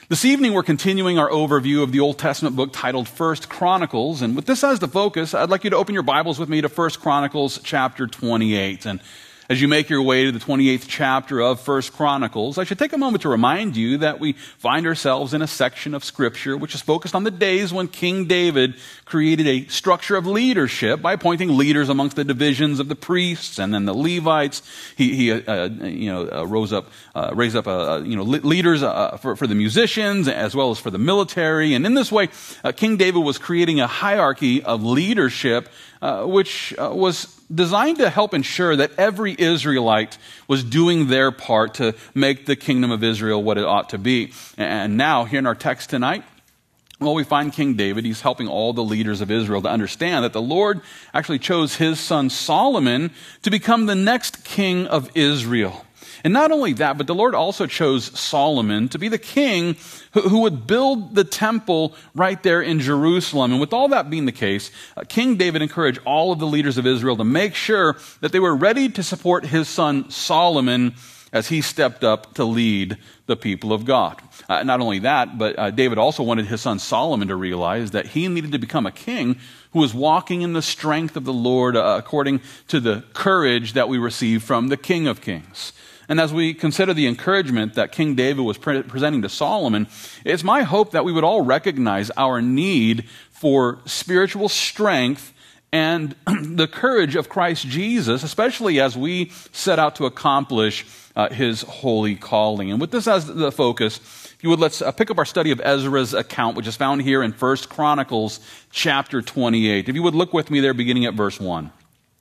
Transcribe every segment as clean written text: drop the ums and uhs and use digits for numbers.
This evening, we're continuing our overview of the Old Testament book titled 1 Chronicles. And with this as the focus, I'd like you to open your Bibles with me to 1 Chronicles chapter 28. And as you make your way to the 28th chapter of 1 Chronicles, I should take a moment to remind you that we find ourselves in a section of Scripture which is focused on the days when King David created a structure of leadership by appointing leaders amongst the divisions of the priests and then the Levites. He raised up leaders for the musicians as well as for the military. And in this way, King David was creating a hierarchy of leadership which was designed to help ensure that every Israelite was doing their part to make the kingdom of Israel what it ought to be. And now, here in our text tonight, well, we find King David. He's helping all the leaders of Israel to understand that the Lord actually chose his son Solomon to become the next king of Israel. And not only that, but the Lord also chose Solomon to be the king who would build the temple right there in Jerusalem. And with all that being the case, King David encouraged all of the leaders of Israel to make sure that they were ready to support his son Solomon as he stepped up to lead the people of God. Not only that, but David also wanted his son Solomon to realize that he needed to become a king who was walking in the strength of the Lord according to the courage that we receive from the King of Kings. And as we consider the encouragement that King David was presenting to Solomon, it's my hope that we would all recognize our need for spiritual strength and the courage of Christ Jesus, especially as we set out to accomplish his holy calling. And with this as the focus, if you would, let's pick up our study of Ezra's account, which is found here in 1 Chronicles chapter 28. If you would look with me there beginning at verse 1.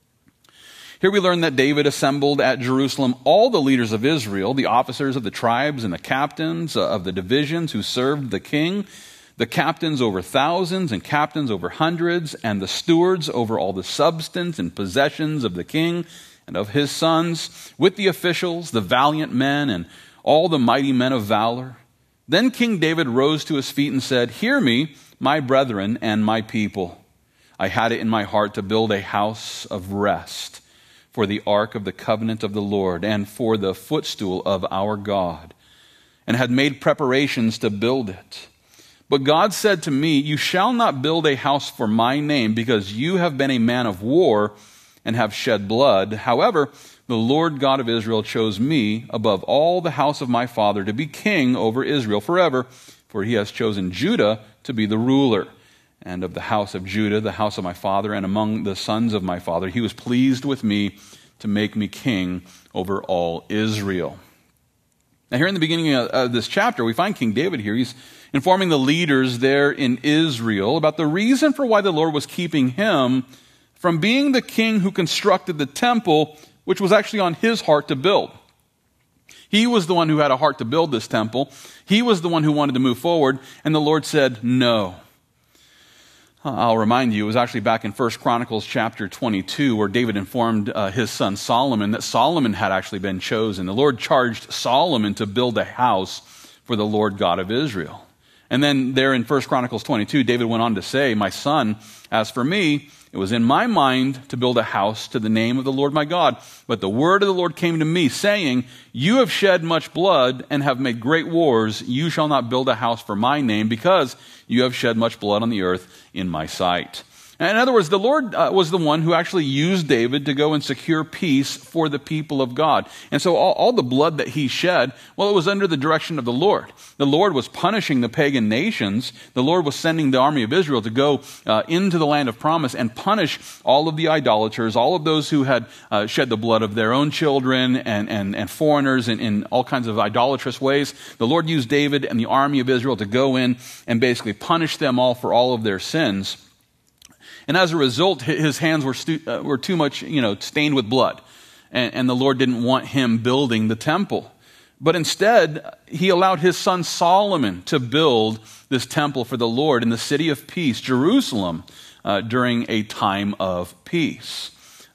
Here we learn that David assembled at Jerusalem all the leaders of Israel, the officers of the tribes and the captains of the divisions who served the king, the captains over thousands and captains over hundreds, and the stewards over all the substance and possessions of the king and of his sons, with the officials, the valiant men, and all the mighty men of valor. Then King David rose to his feet and said, "Hear me, my brethren and my people. I had it in my heart to build a house of rest for the ark of the covenant of the Lord and for the footstool of our God, and had made preparations to build it. But God said to me, you shall not build a house for my name, because you have been a man of war and have shed blood. However, the Lord God of Israel chose me above all the house of my father to be king over Israel forever, for he has chosen Judah to be the ruler. And of the house of Judah, the house of my father, and among the sons of my father, he was pleased with me to make me king over all Israel." Now here in the beginning of this chapter, we find King David here. He's informing the leaders there in Israel about the reason for why the Lord was keeping him from being the king who constructed the temple, which was actually on his heart to build. He was the one who had a heart to build this temple. He was the one who wanted to move forward, and the Lord said no. I'll remind you, it was actually back in 1 Chronicles chapter 22 where David informed his son Solomon that Solomon had actually been chosen. The Lord charged Solomon to build a house for the Lord God of Israel. And then there in 1 Chronicles 22, David went on to say, "My son, as for me, it was in my mind to build a house to the name of the Lord my God. But the word of the Lord came to me, saying, you have shed much blood and have made great wars. You shall not build a house for my name, because you have shed much blood on the earth in my sight." And in other words, the Lord was the one who actually used David to go and secure peace for the people of God. And so all the blood that he shed, well, it was under the direction of the Lord. The Lord was punishing the pagan nations. The Lord was sending the army of Israel to go into the land of promise and punish all of the idolaters, all of those who had shed the blood of their own children and foreigners in all kinds of idolatrous ways. The Lord used David and the army of Israel to go in and basically punish them all for all of their sins. And as a result, his hands were too much, stained with blood. And the Lord didn't want him building the temple. But instead, he allowed his son Solomon to build this temple for the Lord in the city of peace, Jerusalem, during a time of peace.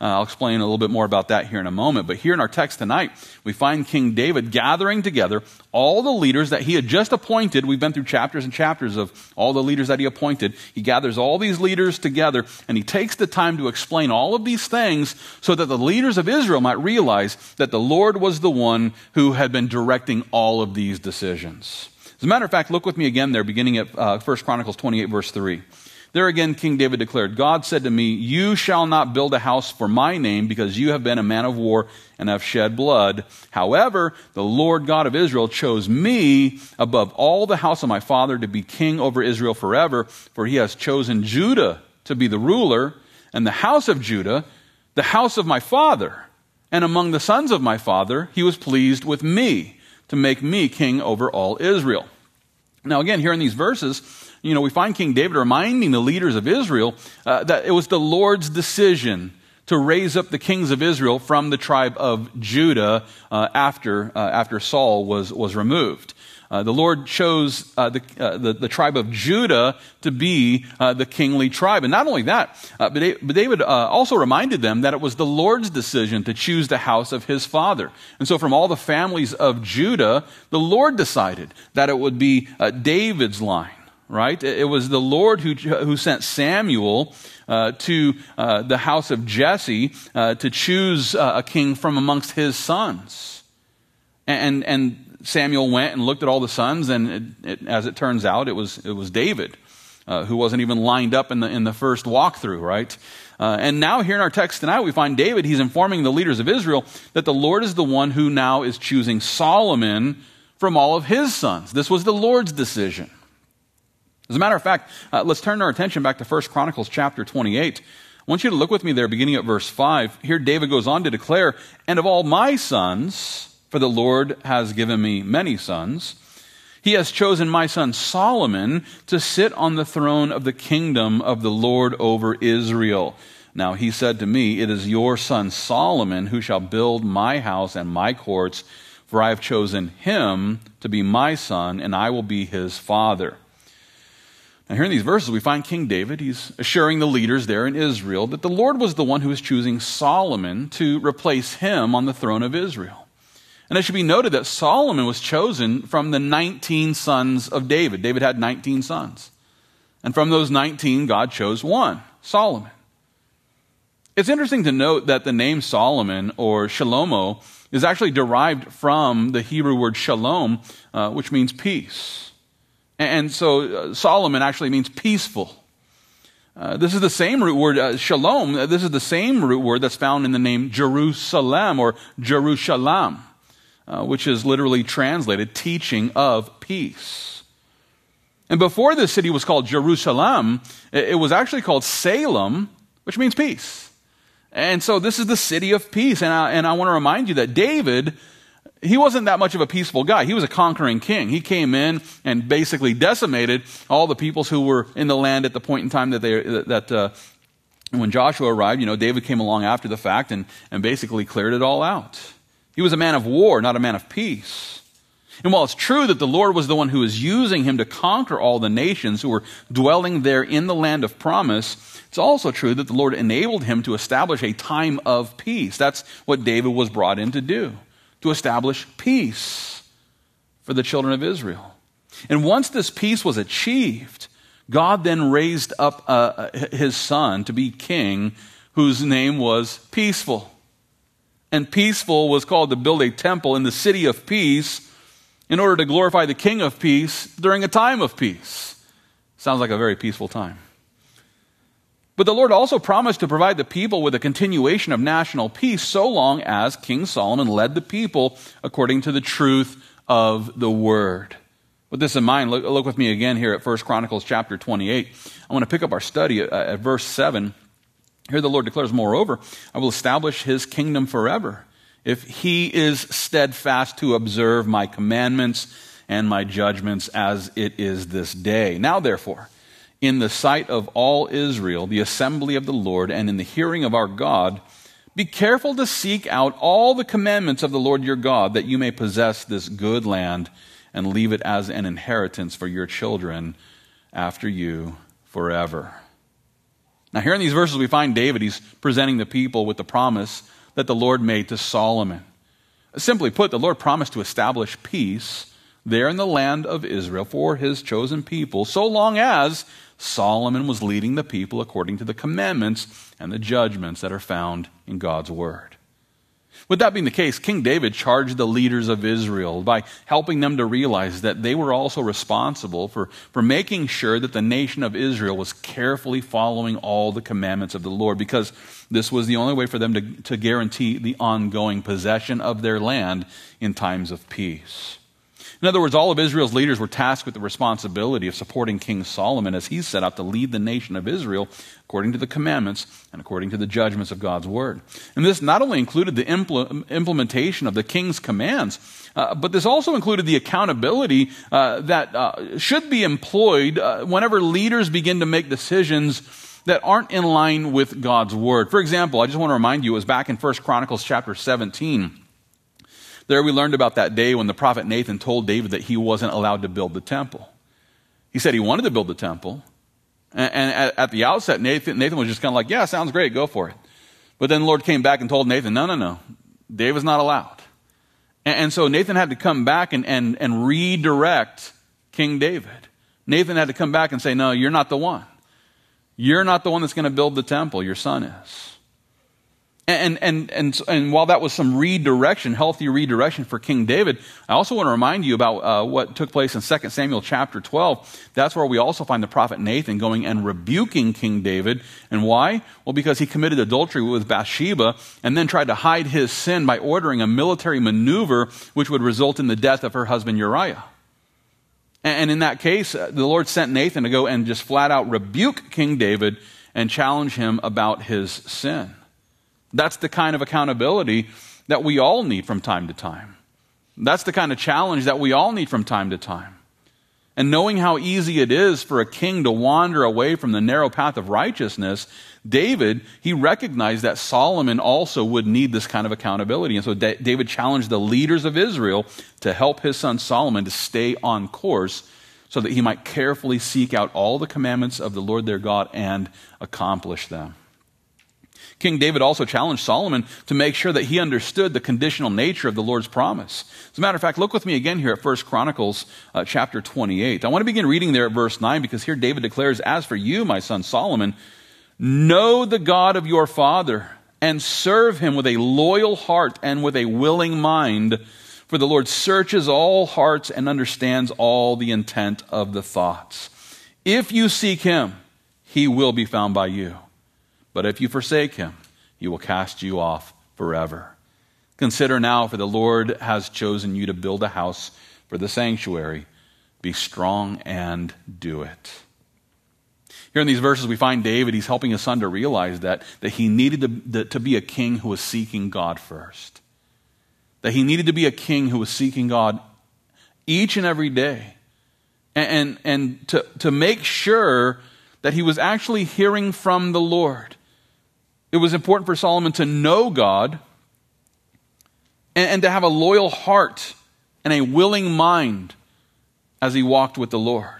I'll explain a little bit more about that here in a moment. But here in our text tonight, we find King David gathering together all the leaders that he had just appointed. We've been through chapters and chapters of all the leaders that he appointed. He gathers all these leaders together, and he takes the time to explain all of these things so that the leaders of Israel might realize that the Lord was the one who had been directing all of these decisions. As a matter of fact, look with me again there, beginning at 1 Chronicles 28, verse 3. There again, King David declared, God said to me, you shall not build a house for my name because you have been a man of war and have shed blood. However, the Lord God of Israel chose me above all the house of my father to be king over Israel forever, for he has chosen Judah to be the ruler, and the house of Judah, the house of my father. And among the sons of my father, he was pleased with me to make me king over all Israel. Now again, here in these verses, we find King David reminding the leaders of Israel that it was the Lord's decision to raise up the kings of Israel from the tribe of Judah after Saul was removed. The Lord chose the tribe of Judah to be the kingly tribe. And not only that, but David also reminded them that it was the Lord's decision to choose the house of his father. And so from all the families of Judah, the Lord decided that it would be David's line. Right? It was the Lord who sent Samuel to the house of Jesse to choose a king from amongst his sons. And Samuel went and looked at all the sons, and as it turns out, it was David who wasn't even lined up in the first walkthrough, right? And now here in our text tonight, we find David, he's informing the leaders of Israel that the Lord is the one who now is choosing Solomon from all of his sons. This was the Lord's decision. As a matter of fact, let's turn our attention back to 1 Chronicles chapter 28. I want you to look with me there beginning at verse 5. Here David goes on to declare, and of all my sons, for the Lord has given me many sons, he has chosen my son Solomon to sit on the throne of the kingdom of the Lord over Israel. Now he said to me, it is your son Solomon who shall build my house and my courts, for I have chosen him to be my son, and I will be his father. Now here in these verses, we find King David, he's assuring the leaders there in Israel that the Lord was the one who was choosing Solomon to replace him on the throne of Israel. And it should be noted that Solomon was chosen from the 19 sons of David. David had 19 sons. And from those 19, God chose one, Solomon. It's interesting to note that the name Solomon, or Shalomo, is actually derived from the Hebrew word shalom, which means peace. And so Solomon actually means peaceful. This is the same root word, shalom. This is the same root word that's found in the name Jerusalem or Jerusalem, which is literally translated teaching of peace. And before this city was called Jerusalem, it was actually called Salem, which means peace. And so this is the city of peace. And I want to remind you that David, he wasn't that much of a peaceful guy. He was a conquering king. He came in and basically decimated all the peoples who were in the land at the point in time that when Joshua arrived. David came along after the fact and basically cleared it all out. He was a man of war, not a man of peace. And while it's true that the Lord was the one who was using him to conquer all the nations who were dwelling there in the land of promise, it's also true that the Lord enabled him to establish a time of peace. That's what David was brought in to do, to establish peace for the children of Israel. And once this peace was achieved, God then raised up his son to be king, whose name was Peaceful. And Peaceful was called to build a temple in the city of peace in order to glorify the King of peace during a time of peace. Sounds like a very peaceful time. But the Lord also promised to provide the people with a continuation of national peace so long as King Solomon led the people according to the truth of the word. With this in mind, look with me again here at 1 Chronicles chapter 28. I want to pick up our study at verse 7. Here the Lord declares, moreover, I will establish his kingdom forever, if he is steadfast to observe my commandments and my judgments as it is this day. Now therefore, in the sight of all Israel, the assembly of the Lord, and in the hearing of our God, be careful to seek out all the commandments of the Lord your God, that you may possess this good land and leave it as an inheritance for your children after you forever. Now here in these verses we find David, he's presenting the people with the promise that the Lord made to Solomon. Simply put, the Lord promised to establish peace there in the land of Israel for his chosen people, so long as Solomon was leading the people according to the commandments and the judgments that are found in God's word. With that being the case, King David charged the leaders of Israel by helping them to realize that they were also responsible for making sure that the nation of Israel was carefully following all the commandments of the Lord, because this was the only way for them to guarantee the ongoing possession of their land in times of peace. In other words, all of Israel's leaders were tasked with the responsibility of supporting King Solomon as he set out to lead the nation of Israel according to the commandments and according to the judgments of God's word. And this not only included the implementation of the king's commands, but this also included the accountability that should be employed whenever leaders begin to make decisions that aren't in line with God's word. For example, I just want to remind you, it was back in 1 Chronicles chapter 17. There we learned about that day when the prophet Nathan told David that he wasn't allowed to build the temple. He said he wanted to build the temple. And at the outset, Nathan was just kind of like, yeah, sounds great, go for it. But then the Lord came back and told Nathan, no, David's not allowed. And so Nathan had to come back and redirect King David. Nathan had to come back and say, no, you're not the one. You're not the one that's going to build the temple, your son is. And while that was some redirection, healthy redirection for King David, I also want to remind you about what took place in 2 Samuel chapter 12. That's where we also find the prophet Nathan going and rebuking King David. And why? Well, because he committed adultery with Bathsheba and then tried to hide his sin by ordering a military maneuver which would result in the death of her husband Uriah. And in that case, the Lord sent Nathan to go and just flat out rebuke King David and challenge him about his sin. That's the kind of accountability that we all need from time to time. That's the kind of challenge that we all need from time to time. And knowing how easy it is for a king to wander away from the narrow path of righteousness, David, he recognized that Solomon also would need this kind of accountability. And so David challenged the leaders of Israel to help his son Solomon to stay on course so that he might carefully seek out all the commandments of the Lord their God and accomplish them. King David also challenged Solomon to make sure that he understood the conditional nature of the Lord's promise. As a matter of fact, look with me again here at 1 Chronicles chapter 28. I want to begin reading there at verse 9 because here David declares, "As for you, my son Solomon, know the God of your father and serve him with a loyal heart and with a willing mind. For the Lord searches all hearts and understands all the intent of the thoughts. If you seek him, he will be found by you. But if you forsake him, he will cast you off forever. Consider now, for the Lord has chosen you to build a house for the sanctuary. Be strong and do it." Here in these verses, we find David, he's helping his son to realize that he needed to be a king who was seeking God first. That he needed to be a king who was seeking God each and every day. And to make sure that he was actually hearing from the Lord. It was important for Solomon to know God and to have a loyal heart and a willing mind as he walked with the Lord.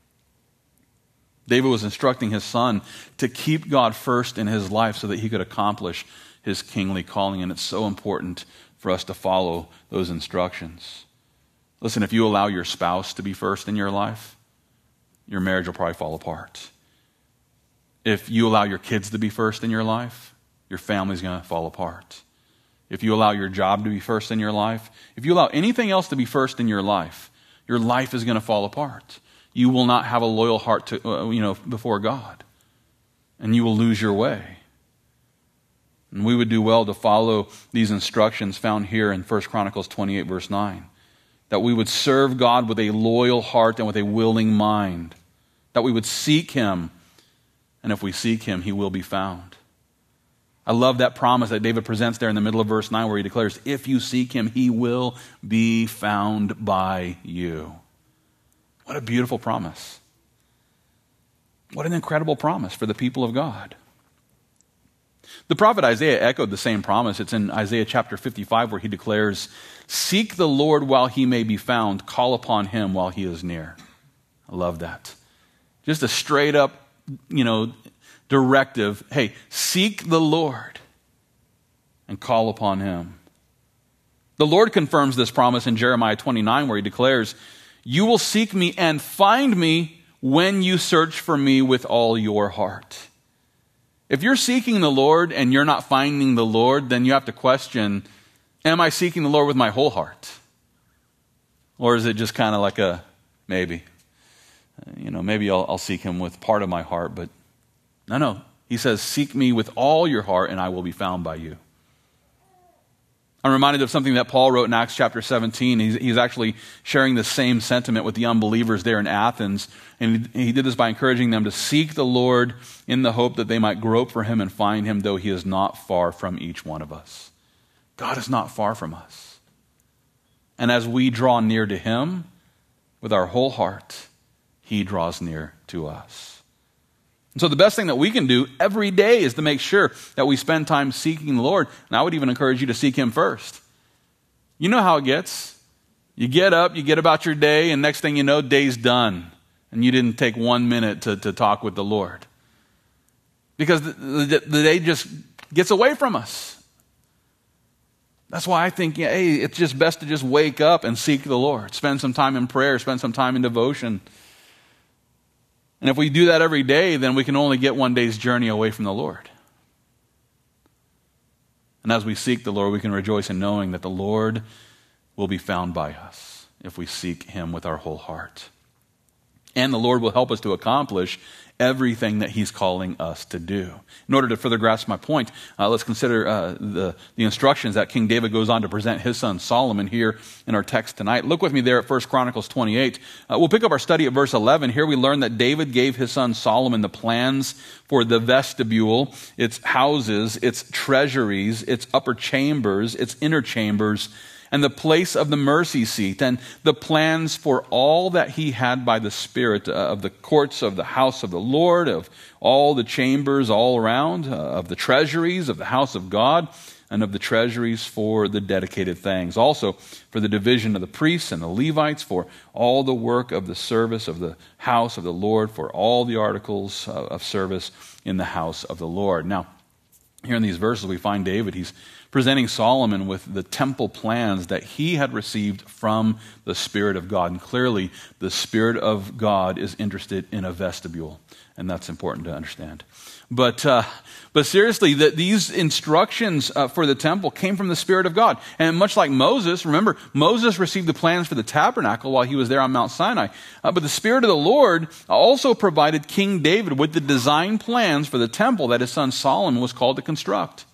David was instructing his son to keep God first in his life so that he could accomplish his kingly calling. And it's so important for us to follow those instructions. Listen, if you allow your spouse to be first in your life, your marriage will probably fall apart. If you allow your kids to be first in your life, your family's going to fall apart. If you allow your job to be first in your life, if you allow anything else to be first in your life is going to fall apart. You will not have a loyal heart to, before God, and you will lose your way. And we would do well to follow these instructions found here in 1 Chronicles 28, verse 9, that we would serve God with a loyal heart and with a willing mind, that we would seek him. And if we seek him, he will be found. I love that promise that David presents there in the middle of verse 9 where he declares, if you seek him, he will be found by you. What a beautiful promise. What an incredible promise for the people of God. The prophet Isaiah echoed the same promise. It's in Isaiah chapter 55 where he declares, seek the Lord while he may be found, call upon him while he is near. I love that. Just a straight up, directive. Hey, seek the Lord and call upon him. The Lord confirms this promise in Jeremiah 29, where he declares, "You will seek me and find me when you search for me with all your heart." If you're seeking the Lord and you're not finding the Lord, then you have to question, am I seeking the Lord with my whole heart? Or is it just kind of like a maybe? Maybe I'll seek him with part of my heart, but no. He says, seek me with all your heart and I will be found by you. I'm reminded of something that Paul wrote in Acts chapter 17. He's actually sharing the same sentiment with the unbelievers there in Athens. And he did this by encouraging them to seek the Lord in the hope that they might grope for him and find him, though he is not far from each one of us. God is not far from us. And as we draw near to him with our whole heart, he draws near to us. And so the best thing that we can do every day is to make sure that we spend time seeking the Lord. And I would even encourage you to seek him first. You know how it gets. You get up, you get about your day, and next thing you know, day's done. And you didn't take 1 minute to talk with the Lord. Because the day just gets away from us. That's why I think, hey, it's just best to just wake up and seek the Lord. Spend some time in prayer, spend some time in devotion. And if we do that every day, then we can only get one day's journey away from the Lord. And as we seek the Lord, we can rejoice in knowing that the Lord will be found by us if we seek him with our whole heart. And the Lord will help us to accomplish everything that he's calling us to do. In order to further grasp my point, let's consider the instructions that King David goes on to present his son Solomon here in our text tonight. Look with me there at 1 Chronicles 28. We'll pick up our study at verse 11. Here we learn that David gave his son Solomon the plans for the vestibule, its houses, its treasuries, its upper chambers, its inner chambers, and the place of the mercy seat, and the plans for all that he had by the Spirit of the courts of the house of the Lord, of all the chambers all around, of the treasuries of the house of God, and of the treasuries for the dedicated things. Also for the division of the priests and the Levites, for all the work of the service of the house of the Lord, for all the articles of service in the house of the Lord. Now, here in these verses we find David, he's presenting Solomon with the temple plans that he had received from the Spirit of God. And clearly, the Spirit of God is interested in a vestibule, and that's important to understand. But seriously, these instructions for the temple came from the Spirit of God. And much like Moses, remember, Moses received the plans for the tabernacle while he was there on Mount Sinai. But the Spirit of the Lord also provided King David with the design plans for the temple that his son Solomon was called to construct.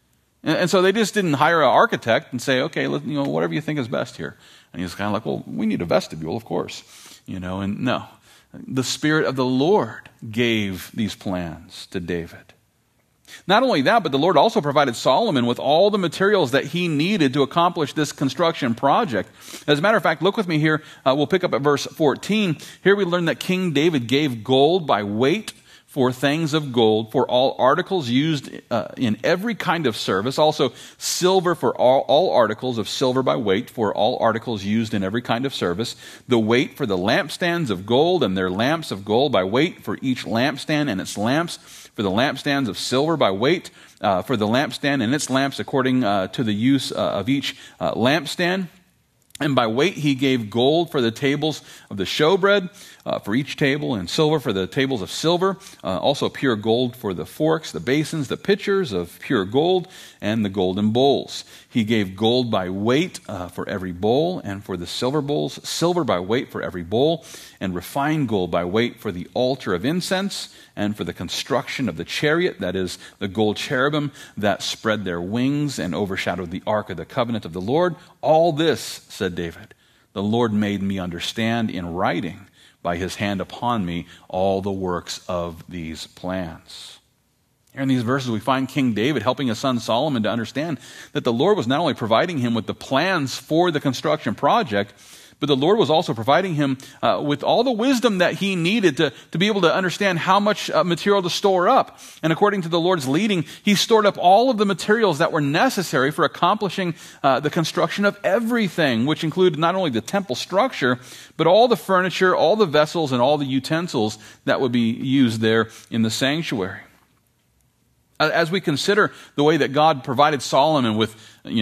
And so they just didn't hire an architect and say, okay, whatever you think is best here. And he's kind of like, well, we need a vestibule, of course. And no. The Spirit of the Lord gave these plans to David. Not only that, but the Lord also provided Solomon with all the materials that he needed to accomplish this construction project. As a matter of fact, look with me here. We'll pick up at verse 14. Here we learn that King David gave gold by weight for things of gold, for all articles used in every kind of service. Also silver for all articles of silver by weight, for all articles used in every kind of service. The weight for the lampstands of gold and their lamps of gold by weight for each lampstand and its lamps. For the lampstands of silver by weight, for the lampstand and its lamps according to the use of each lampstand. And by weight he gave gold for the tables of the showbread, for each table, and silver for the tables of silver, also pure gold for the forks, the basins, the pitchers of pure gold, and the golden bowls. He gave gold by weight for every bowl, and for the silver bowls, silver by weight for every bowl, and refined gold by weight for the altar of incense, and for the construction of the chariot, that is, the gold cherubim that spread their wings and overshadowed the ark of the covenant of the Lord. All this, said David, the Lord made me understand in writing by his hand upon me all the works of these plans. Here in these verses we find King David helping his son Solomon to understand that the Lord was not only providing him with the plans for the construction project, but the Lord was also providing him with all the wisdom that he needed to be able to understand how much material to store up. And according to the Lord's leading, he stored up all of the materials that were necessary for accomplishing the construction of everything, which included not only the temple structure, but all the furniture, all the vessels, and all the utensils that would be used there in the sanctuary. As we consider the way that God provided Solomon with,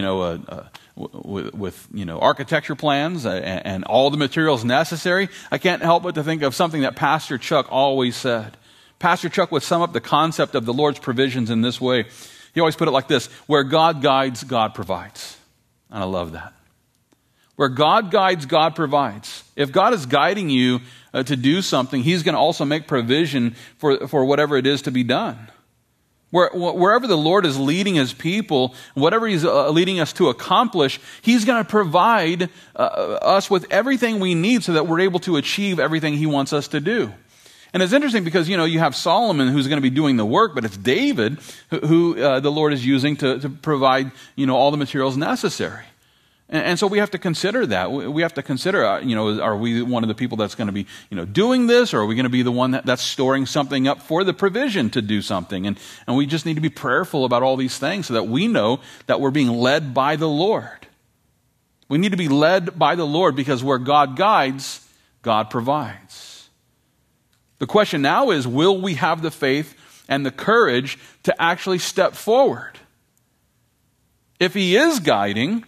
architecture plans and all the materials necessary, I can't help but to think of something that Pastor Chuck always said. Pastor Chuck would sum up the concept of the Lord's provisions in this way. He always put it like this: where God guides, God provides. And I love that. Where God guides, God provides. If God is guiding you to do something, He's going to also make provision for whatever it is to be done. Wherever the Lord is leading His people, whatever He's leading us to accomplish, He's going to provide us with everything we need so that we're able to achieve everything He wants us to do. And it's interesting because, you have Solomon who's going to be doing the work, but it's David who the Lord is using to provide, all the materials necessary. And so we have to consider that. We have to consider, are we one of the people that's going to be, doing this, or are we going to be the one that's storing something up for the provision to do something? And we just need to be prayerful about all these things so that we know that we're being led by the Lord. We need to be led by the Lord because where God guides, God provides. The question now is, will we have the faith and the courage to actually step forward? If He is guiding,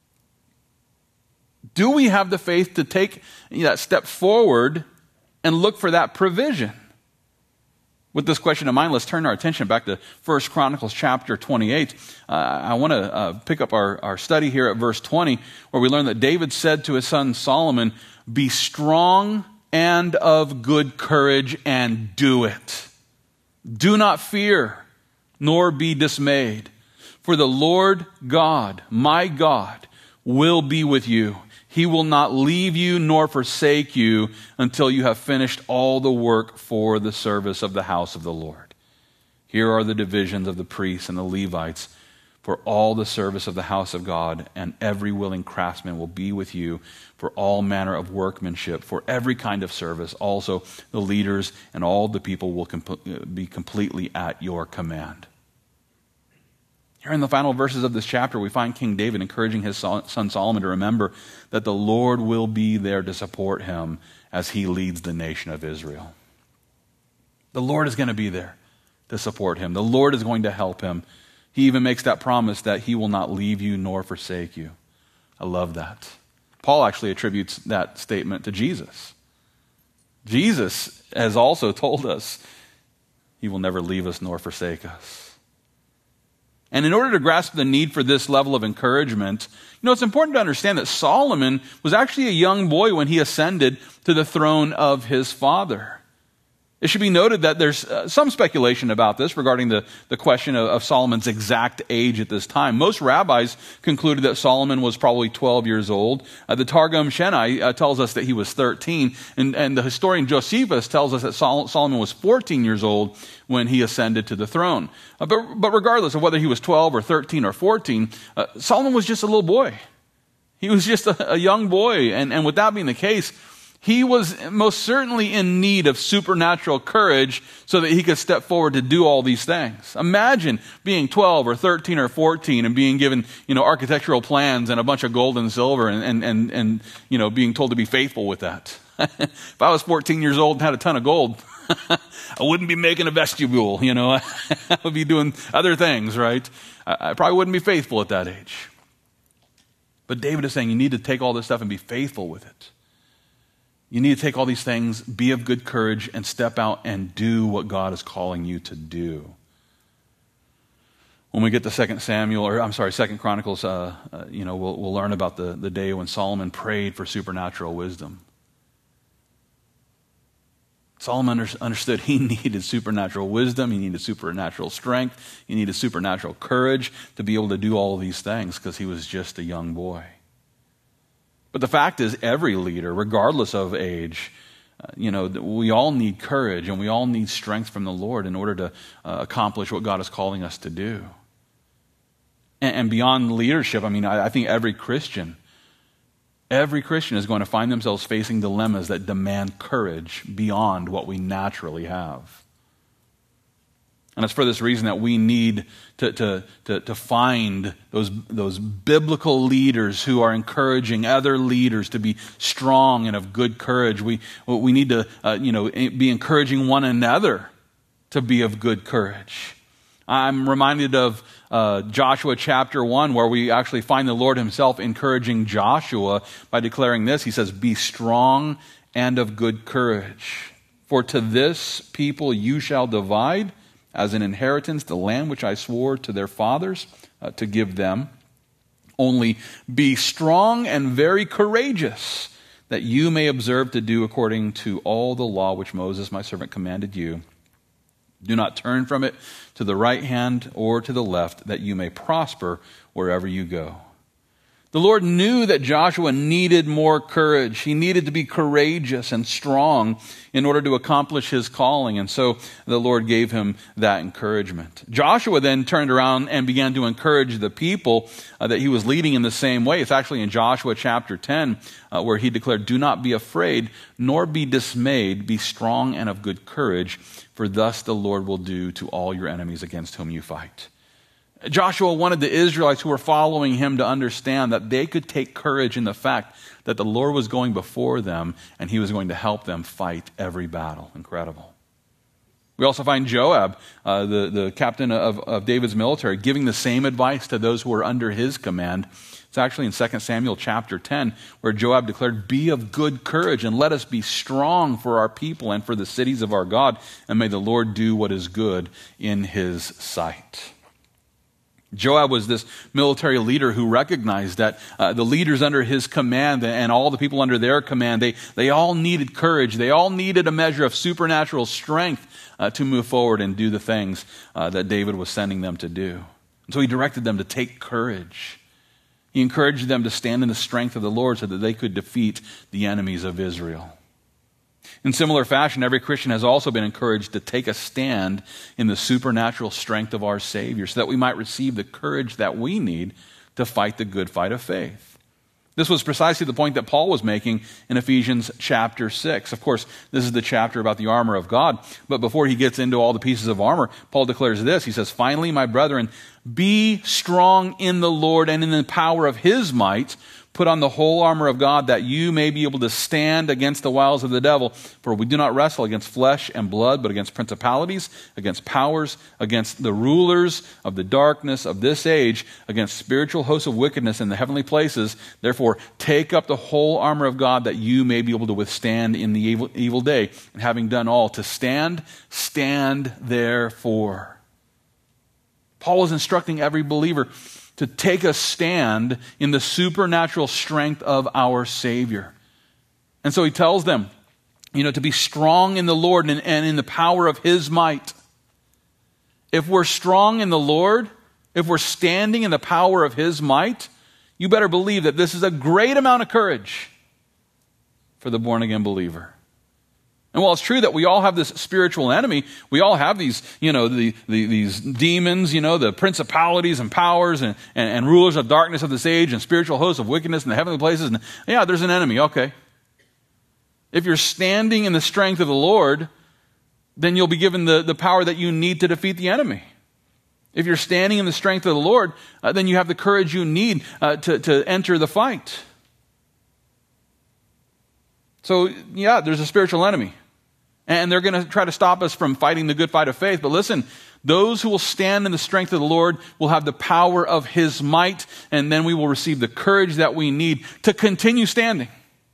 do we have the faith to take that step forward and look for that provision? With this question in mind, let's turn our attention back to 1 Chronicles chapter 28. I want to pick up our study here at verse 20, where we learn that David said to his son Solomon, "Be strong and of good courage and do it. Do not fear, nor be dismayed. For the Lord God, my God, will be with you. He will not leave you nor forsake you until you have finished all the work for the service of the house of the Lord. Here are the divisions of the priests and the Levites for all the service of the house of God, and every willing craftsman will be with you for all manner of workmanship, for every kind of service. Also, the leaders and all the people will be completely at your command." Here in the final verses of this chapter, we find King David encouraging his son Solomon to remember that the Lord will be there to support him as he leads the nation of Israel. The Lord is going to be there to support him. The Lord is going to help him. He even makes that promise that He will not leave you nor forsake you. I love that. Paul actually attributes that statement to Jesus. Jesus has also told us He will never leave us nor forsake us. And in order to grasp the need for this level of encouragement, it's important to understand that Solomon was actually a young boy when he ascended to the throne of his father. It should be noted that there's some speculation about this regarding the question of Solomon's exact age at this time. Most rabbis concluded that Solomon was probably 12 years old. The Targum Shennai tells us that he was 13. And the historian Josephus tells us that Solomon was 14 years old when he ascended to the throne. But regardless of whether he was 12 or 13 or 14, Solomon was just a little boy. He was just a young boy. And with that being the case, he was most certainly in need of supernatural courage so that he could step forward to do all these things. Imagine being 12 or 13 or 14 and being given, architectural plans and a bunch of gold and silver and being told to be faithful with that. If I was 14 years old and had a ton of gold, I wouldn't be making a vestibule, I would be doing other things, right? I probably wouldn't be faithful at that age. But David is saying you need to take all this stuff and be faithful with it. You need to take all these things, be of good courage, and step out and do what God is calling you to do. When we get to 2 Chronicles, we'll learn about the day when Solomon prayed for supernatural wisdom. Solomon understood he needed supernatural wisdom, he needed supernatural strength, he needed supernatural courage to be able to do all of these things because he was just a young boy. But the fact is, every leader, regardless of age, we all need courage and we all need strength from the Lord in order to accomplish what God is calling us to do. And beyond leadership, I think every Christian is going to find themselves facing dilemmas that demand courage beyond what we naturally have. And it's for this reason that we need to find those biblical leaders who are encouraging other leaders to be strong and of good courage. We need to be encouraging one another to be of good courage. I'm reminded of Joshua chapter 1, where we actually find the Lord himself encouraging Joshua by declaring this. He says, "Be strong and of good courage. For to this people you shall divide as an inheritance the land which I swore to their fathers to give them. Only be strong and very courageous, that you may observe to do according to all the law which Moses my servant commanded you. Do not turn from it to the right hand or to the left, that you may prosper wherever you go." The Lord knew that Joshua needed more courage. He needed to be courageous and strong in order to accomplish his calling. And so the Lord gave him that encouragement. Joshua then turned around and began to encourage the people that he was leading in the same way. It's actually in Joshua chapter 10 where he declared, "Do not be afraid, nor be dismayed. Be strong and of good courage, for thus the Lord will do to all your enemies against whom you fight." Joshua wanted the Israelites who were following him to understand that they could take courage in the fact that the Lord was going before them and he was going to help them fight every battle. Incredible. We also find Joab, the captain of David's military, giving the same advice to those who were under his command. It's actually in 2 Samuel chapter 10 where Joab declared, "Be of good courage and let us be strong for our people and for the cities of our God, and may the Lord do what is good in his sight." Joab was this military leader who recognized that the leaders under his command and all the people under their command, they all needed courage. They all needed a measure of supernatural strength to move forward and do the things that David was sending them to do. And so he directed them to take courage. He encouraged them to stand in the strength of the Lord so that they could defeat the enemies of Israel. In similar fashion, every Christian has also been encouraged to take a stand in the supernatural strength of our Savior so that we might receive the courage that we need to fight the good fight of faith. This was precisely the point that Paul was making in Ephesians chapter 6. Of course, this is the chapter about the armor of God, but before he gets into all the pieces of armor, Paul declares this. He says, "Finally, my brethren, be strong in the Lord and in the power of his might. Put on the whole armor of God, that you may be able to stand against the wiles of the devil. For we do not wrestle against flesh and blood, but against principalities, against powers, against the rulers of the darkness of this age, against spiritual hosts of wickedness in the heavenly places. Therefore, take up the whole armor of God, that you may be able to withstand in the evil day. And having done all to stand, stand therefore." Paul is instructing every believer to take a stand in the supernatural strength of our Savior. And so he tells them, to be strong in the Lord and in the power of his might. If we're strong in the Lord, if we're standing in the power of his might, you better believe that this is a great amount of courage for the born-again believer. And while it's true that we all have this spiritual enemy, we all have these, these demons, the principalities and powers and rulers of darkness of this age and spiritual hosts of wickedness in the heavenly places. And yeah, there's an enemy. Okay. If you're standing in the strength of the Lord, then you'll be given the power that you need to defeat the enemy. If you're standing in the strength of the Lord, then you have the courage you need to enter the fight. So, yeah, there's a spiritual enemy. And they're going to try to stop us from fighting the good fight of faith. But listen, those who will stand in the strength of the Lord will have the power of his might, and then we will receive the courage that we need to continue standing.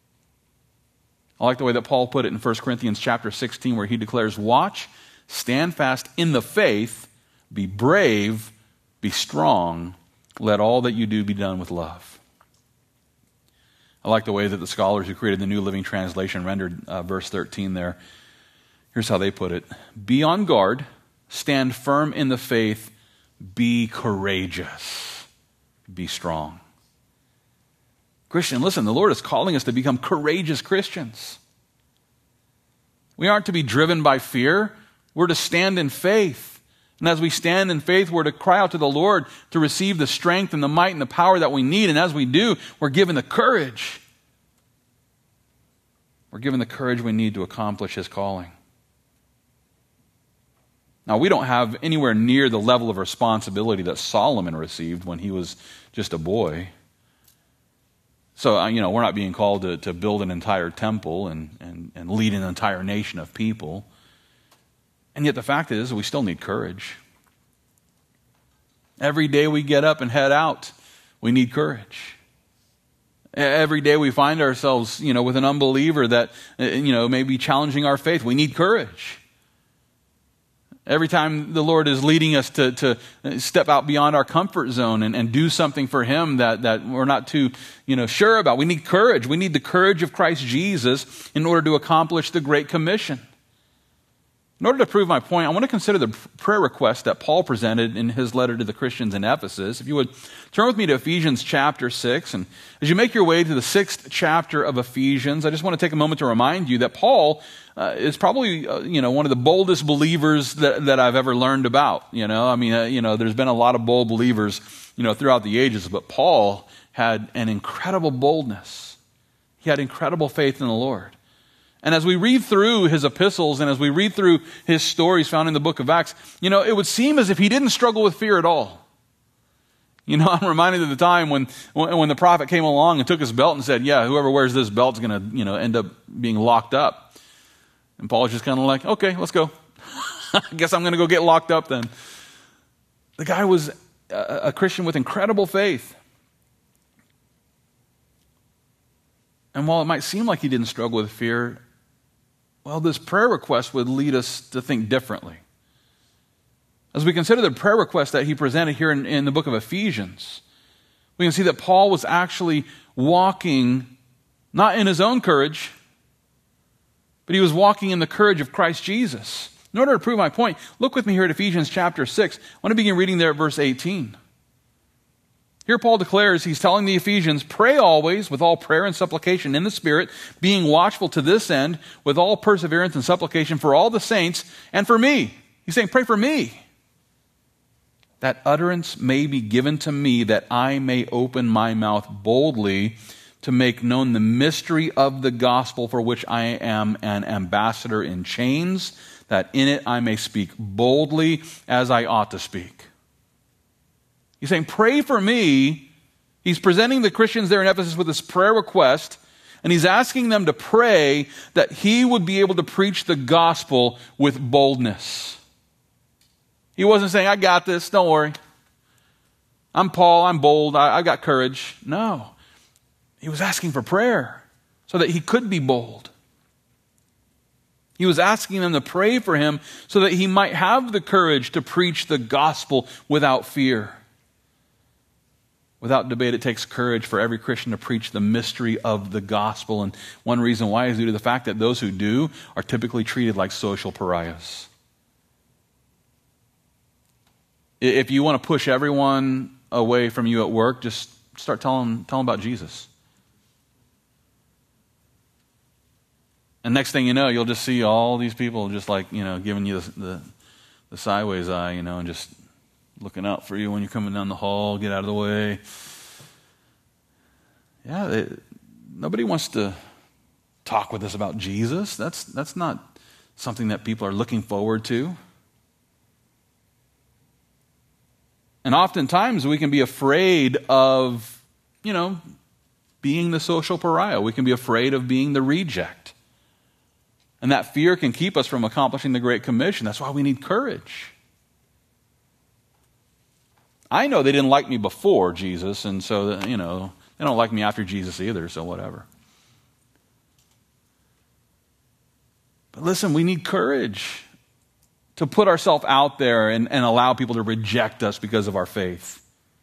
I like the way that Paul put it in 1 Corinthians chapter 16, where he declares, "Watch, stand fast in the faith, be brave, be strong, let all that you do be done with love." I like the way that the scholars who created the New Living Translation rendered verse 13 there. Here's how they put it. "Be on guard, stand firm in the faith, be courageous, be strong." Christian, listen, the Lord is calling us to become courageous Christians. We aren't to be driven by fear. We're to stand in faith. And as we stand in faith, we're to cry out to the Lord to receive the strength and the might and the power that we need. And as we do, we're given the courage. We're given the courage we need to accomplish his calling. Now, we don't have anywhere near the level of responsibility that Solomon received when he was just a boy. So, we're not being called to build an entire temple and lead an entire nation of people. And yet the fact is, we still need courage. Every day we get up and head out, we need courage. Every day we find ourselves, with an unbeliever that, may be challenging our faith, we need courage. Every time the Lord is leading us to step out beyond our comfort zone and do something for Him that we're not too, sure about, we need courage. We need the courage of Christ Jesus in order to accomplish the Great Commission. In order to prove my point, I want to consider the prayer request that Paul presented in his letter to the Christians in Ephesus. If you would turn with me to Ephesians chapter 6, and as you make your way to the 6th chapter of Ephesians, I just want to take a moment to remind you that Paul is probably, one of the boldest believers that I've ever learned about. There's been a lot of bold believers, throughout the ages, but Paul had an incredible boldness. He had incredible faith in the Lord. And as we read through his epistles and as we read through his stories found in the book of Acts, it would seem as if he didn't struggle with fear at all. I'm reminded of the time when the prophet came along and took his belt and said, yeah, whoever wears this belt is going to, end up being locked up. And Paul was just kind of like, okay, let's go. I guess I'm going to go get locked up then. The guy was a Christian with incredible faith. And while it might seem like he didn't struggle with fear, well, this prayer request would lead us to think differently. As we consider the prayer request that he presented here in the book of Ephesians, we can see that Paul was actually walking not in his own courage, but he was walking in the courage of Christ Jesus. In order to prove my point, look with me here at Ephesians chapter 6. I want to begin reading there at verse 18. Here Paul declares, he's telling the Ephesians, pray always with all prayer and supplication in the Spirit, being watchful to this end with all perseverance and supplication for all the saints and for me. He's saying, pray for me, that utterance may be given to me, that I may open my mouth boldly to make known the mystery of the gospel, for which I am an ambassador in chains, that in it I may speak boldly as I ought to speak. He's saying, pray for me. He's presenting the Christians there in Ephesus with this prayer request, and he's asking them to pray that he would be able to preach the gospel with boldness. He wasn't saying, I got this, don't worry. I'm Paul, I'm bold, I got courage. No. He was asking for prayer so that he could be bold. He was asking them to pray for him so that he might have the courage to preach the gospel without fear. Without debate, it takes courage for every Christian to preach the mystery of the gospel. And one reason why is due to the fact that those who do are typically treated like social pariahs. If you want to push everyone away from you at work, just start telling them about Jesus. And next thing you know, you'll just see all these people just like, giving you the sideways eye, and just looking out for you when you're coming down the hall, get out of the way. Yeah, nobody wants to talk with us about Jesus. That's not something that people are looking forward to. And oftentimes we can be afraid of, being the social pariah. We can be afraid of being the reject. And that fear can keep us from accomplishing the Great Commission. That's why we need courage. I know they didn't like me before Jesus, and so, they don't like me after Jesus either, so whatever. But listen, we need courage to put ourselves out there and allow people to reject us because of our faith.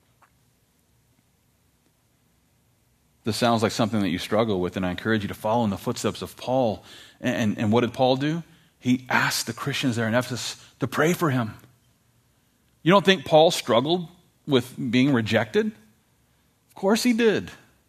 This sounds like something that you struggle with, and I encourage you to follow in the footsteps of Paul. And what did Paul do? He asked the Christians there in Ephesus to pray for him. You don't think Paul struggled with being rejected? Of course he did.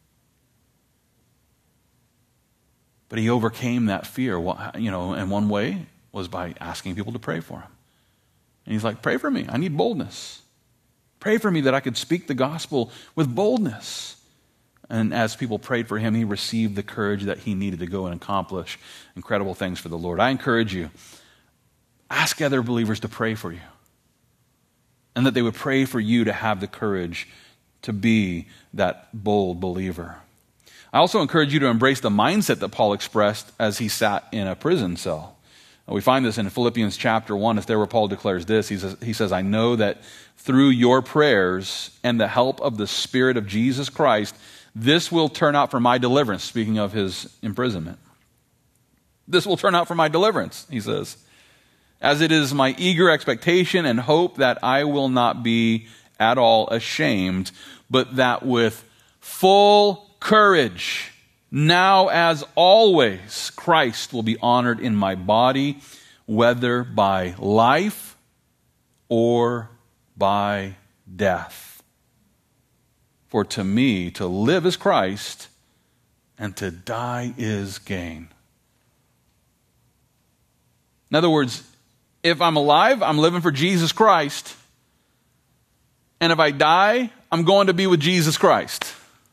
But he overcame that fear, and one way was by asking people to pray for him. And he's like, pray for me. I need boldness. Pray for me that I could speak the gospel with boldness. And as people prayed for him, he received the courage that he needed to go and accomplish incredible things for the Lord. I encourage you, ask other believers to pray for you. And that they would pray for you to have the courage to be that bold believer. I also encourage you to embrace the mindset that Paul expressed as he sat in a prison cell. We find this in Philippians chapter 1. It's there where Paul declares this. He says, I know that through your prayers and the help of the Spirit of Jesus Christ, this will turn out for my deliverance, speaking of his imprisonment. This will turn out for my deliverance, he says, as it is my eager expectation and hope that I will not be at all ashamed, but that with full courage, now as always, Christ will be honored in my body, whether by life or by death. For to me, to live is Christ, and to die is gain. In other words, if I'm alive, I'm living for Jesus Christ. And if I die, I'm going to be with Jesus Christ.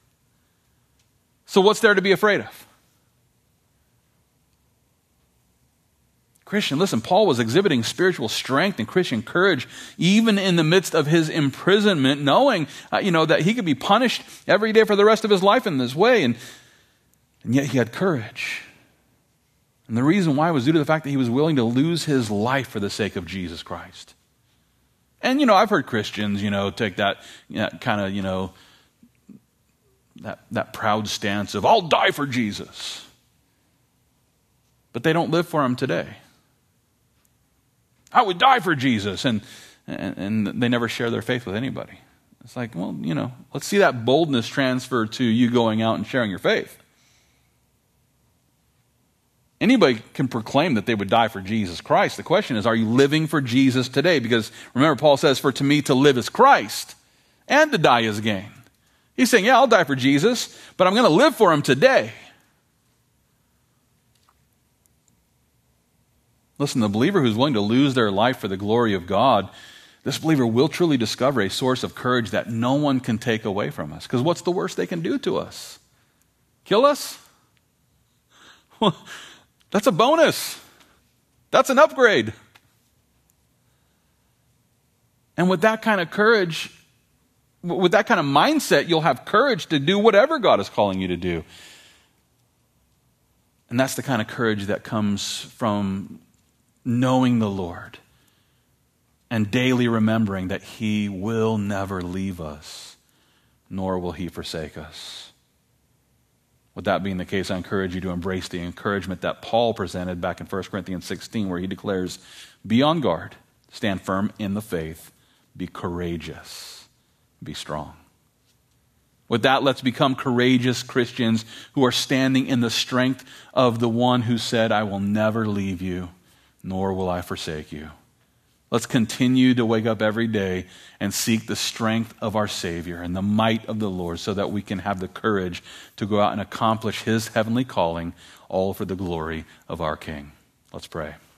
So what's there to be afraid of? Christian, listen, Paul was exhibiting spiritual strength and Christian courage even in the midst of his imprisonment, knowing that he could be punished every day for the rest of his life in this way. And yet he had courage. And the reason why was due to the fact that he was willing to lose his life for the sake of Jesus Christ. And, I've heard Christians, take that kind of, that proud stance of, I'll die for Jesus. But they don't live for him today. I would die for Jesus. And they never share their faith with anybody. It's like, well, let's see that boldness transfer to you going out and sharing your faith. Anybody can proclaim that they would die for Jesus Christ. The question is, are you living for Jesus today? Because remember, Paul says, for to me to live is Christ, and to die is gain. He's saying, yeah, I'll die for Jesus, but I'm going to live for him today. Listen, the believer who's willing to lose their life for the glory of God, this believer will truly discover a source of courage that no one can take away from us. Because what's the worst they can do to us? Kill us? Well, that's a bonus. That's an upgrade. And with that kind of courage, with that kind of mindset, you'll have courage to do whatever God is calling you to do. And that's the kind of courage that comes from knowing the Lord and daily remembering that he will never leave us, nor will he forsake us. With that being the case, I encourage you to embrace the encouragement that Paul presented back in 1 Corinthians 16, where he declares, be on guard, stand firm in the faith, be courageous, be strong. With that, let's become courageous Christians who are standing in the strength of the one who said, I will never leave you, nor will I forsake you. Let's continue to wake up every day and seek the strength of our Savior and the might of the Lord so that we can have the courage to go out and accomplish his heavenly calling, all for the glory of our King. Let's pray.